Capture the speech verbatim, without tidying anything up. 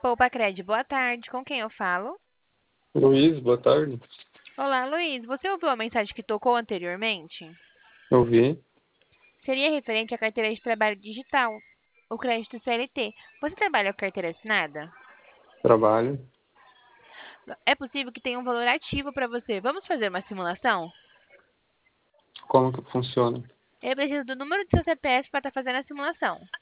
Poupa Cred, boa tarde. Com quem eu falo? Luiz, boa tarde. Olá, Luiz. Você ouviu a mensagem que tocou anteriormente? Eu vi. Seria referente à carteira de trabalho digital, o crédito C L T. Você trabalha com carteira assinada? Trabalho. É possível que tenha um valor ativo para você. Vamos fazer uma simulação? Como que funciona? Eu preciso do número do seu C P F para estar fazendo a simulação.